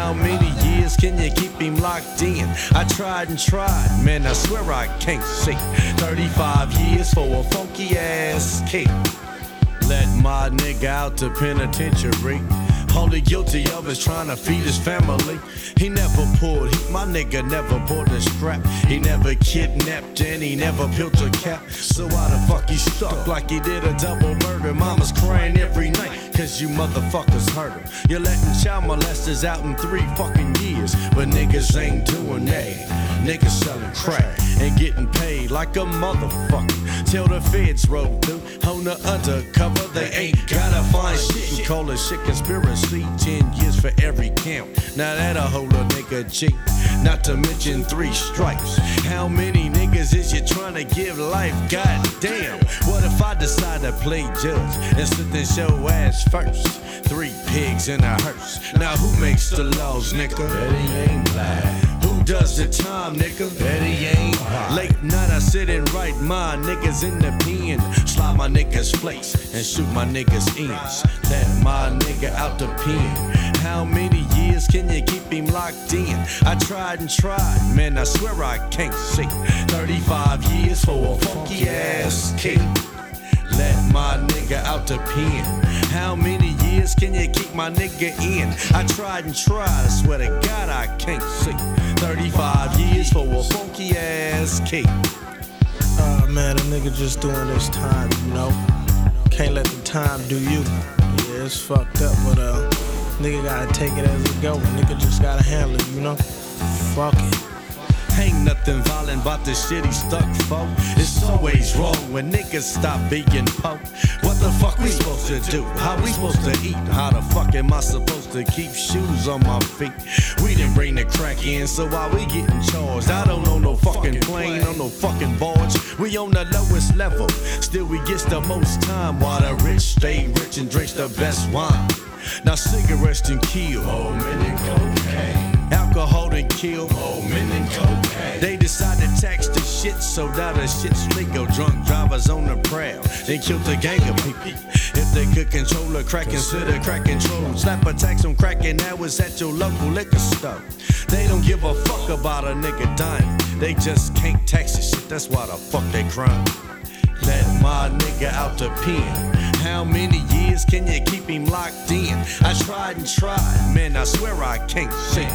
How many years can you keep him locked in? I tried and tried, man, I swear I can't see 35 years for a funky ass kid. Let my nigga out the penitentiary. Only guilty of is trying to feed his family. He never pulled heat, my nigga never pulled a strap. He never kidnapped and he never peeled a cap. So why the fuck he stuck like he did a double murder? Mama's crying every night, cause you motherfuckers hurt her. You're letting child molesters out in 3 fucking years, but niggas ain't doing that. Niggas selling crack and getting paid like a motherfucker. Till the feds roll through on the undercover. They ain't gotta find shit and call a shit conspiracy. 10 years for every count. Now that'll hold a nigga cheap. Not to mention 3 strikes. How many niggas is you trying to give life? God damn. What if I decide to play judge and sit and show ass first? 3 pigs in a hearse. Now who makes the laws, nigga? Betty ain't black. Who does the time, nigga? Betty ain't hot. Late night I sit and write my niggas in the pen. Slide my niggas place and shoot my niggas ends. Let my nigga out the pen. How many years can you keep him locked in? I tried and tried, man, I swear I can't see 35 years for a funky ass kid. Let my nigga out the pen. How many years can you keep my nigga in? I tried and tried, I swear to God I can't see 35 years for a funky ass kid. Man, a nigga just doing this time, you know. Can't let the time do you. Yeah, it's fucked up, but nigga gotta take it as it go. Nigga just gotta handle it, you know. Fuck it. Ain't nothing violent about the shit he stuck for. It's always wrong when niggas stop being po. What the fuck we supposed to do? How we supposed to eat? How the fuck am I supposed to keep shoes on my feet? We didn't bring the crack in, so why we getting charged? I don't know no fucking plane, on no fucking barge. We on the lowest level, still we gets the most time. While the rich stay rich and drinks the best wine. Now cigarettes done kill, men and cocaine. Alcohol done kill, men and cocaine. They decide to tax the shit so that the shit's legal. Drunk drivers on the prowl, they killed the gang of people. If they could control a crack, consider crack control. Slap a tax on crack and that was at your local liquor store. They don't give a fuck about a nigga dying. They just can't tax the shit, that's why the fuck they crime. Let my nigga out the pen. How many years can you keep him locked in? I tried and tried, man, I swear I can't see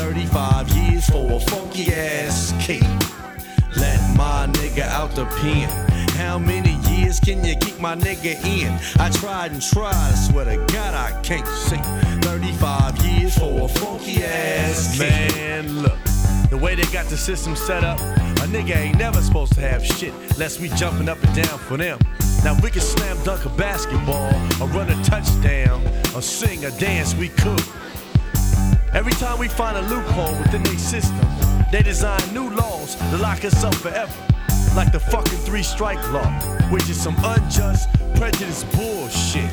35 years for a funky ass kid. Let my nigga out the pen. How many years can you keep my nigga in? I tried and tried, I swear to God I can't see 35 years for a funky ass kid. Man, look, the way they got the system set up, a nigga ain't never supposed to have shit unless we jumping up and down for them. Now we can slam dunk a basketball, or run a touchdown, or sing or dance, we could. Every time we find a loophole within their system, they design new laws to lock us up forever. Like the fucking 3-strike law, which is some unjust, prejudice bullshit.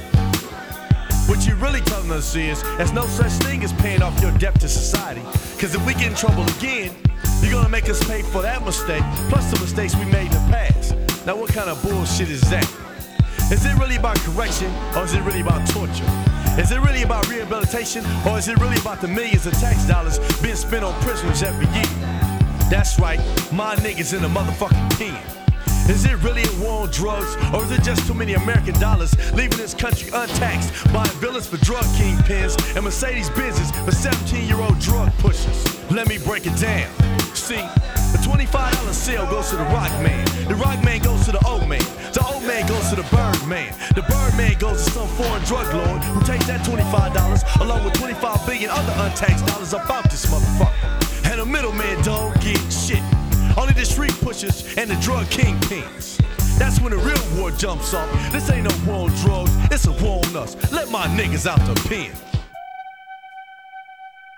What you really telling us is, there's no such thing as paying off your debt to society. Cause if we get in trouble again, you're gonna make us pay for that mistake, plus the mistakes we made in the past. Now what kind of bullshit is that? Is it really about correction, or is it really about torture? Is it really about rehabilitation, or is it really about the millions of tax dollars being spent on prisoners every year? That's right, my niggas in the motherfucking pen. Is it really a war on drugs, or is it just too many American dollars leaving this country untaxed, buying villas for drug kingpins and Mercedes Benzes for 17-year-old drug pushers? Let me break it down. See, the $25 sale goes to the rock man. The rock man goes to the old man. The old man goes to the bird man. The bird man goes to some foreign drug lord who takes that $25 along with 25 billion other untaxed dollars about this motherfucker. And the middleman don't get shit. Only the street pushers and the drug kingpins. That's when the real war jumps off. This ain't no war on drugs, it's a war on us. Let my niggas out the pen.